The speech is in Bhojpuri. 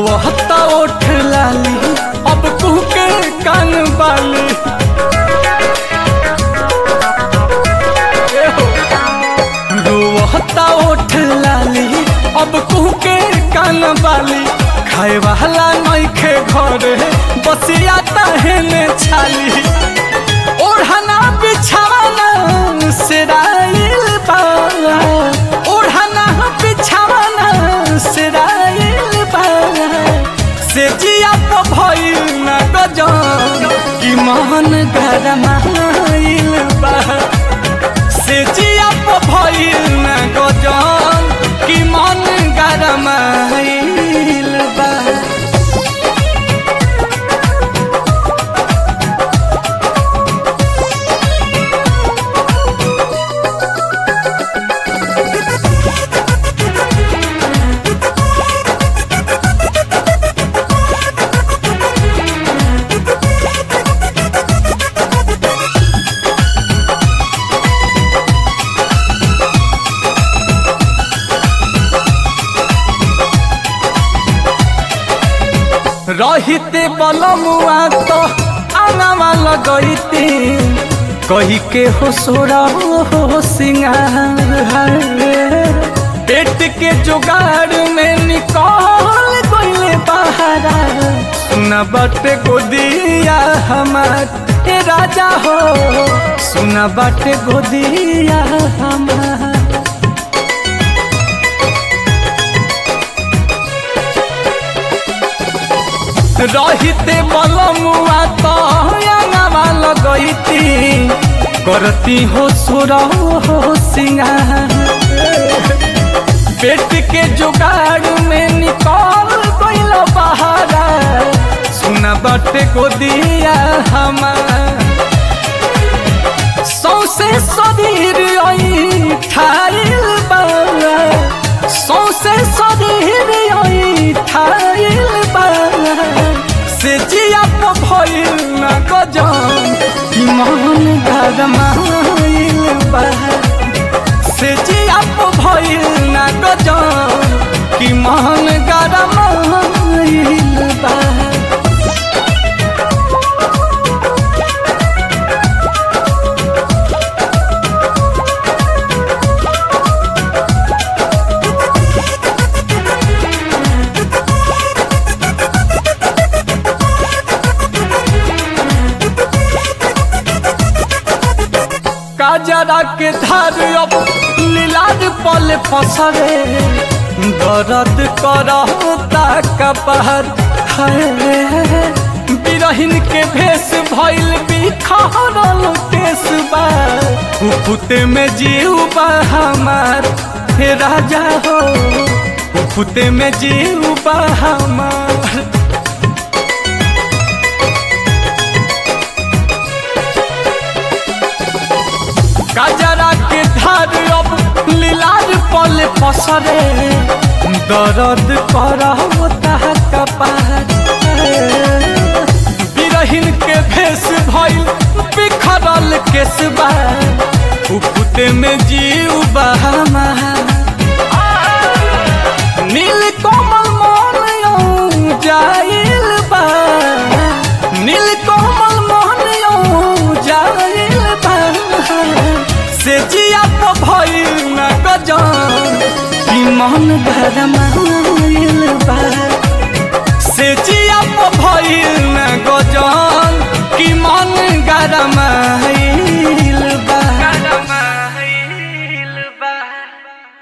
रोहता ओठ लाली अब कुहके कान बाली। रोहता ओठ लाली अब कुहके कान बाली। खाए वाला नइखे घरे बसिया तहने छाली। ओढ़ना बिछावना सिराइल बा, ओढ़ना बिछावना सिराइल बा। से जिया तो भइल ना गजन कि मन गरमाइल बा। से जिया तो भइल ना गजन कि मन गरमाइल बा। रहिते बलमुआ तो आंगवा लगैती। कही के हो सोरा हो सिंगार। पेट के जुगाड़ में निकल गइले बहारा। सुना बाटे गोदिया हमार ए राजा हो, सुना बाटे गोदिया हमार। रहिते बलमुआ तो आंगवा लगैती। करती हो सोरा हो सिंगार। पेट के जुगाड़ में निकल गइल बहारा। सुना बाटे गोदिया हमार। सौसे शरीर ठाइल बा, सौसे शरीर ठाइल बा। से जिया तो भइल ना गजन कि मन गरमाइल बा। से जिया तो भइल ना गजन कि मन गरमाइल बा। काजरा के धार अब लीलाद पल पसरे। दर्द करता कपार है। बिरहिन के भेष भइल बिखरल केस बा। उफुते में जीव बा हमार हे राजा हो, उफुते में जीव बा हमार। काजरा के धार अब लीलार पल पसरे। दर्द करता कपार। बिरहिन के भेष भइल बिखरल केसबा। उफुते में जीव बा हमार। नील कोमल मन जाइल बा, नील कोमल मन जाइल बा। से जिया तो भइल ना गजन कि मन गरमाइल बा। से जिया तो भइल ना गजन कि मन गरमाइल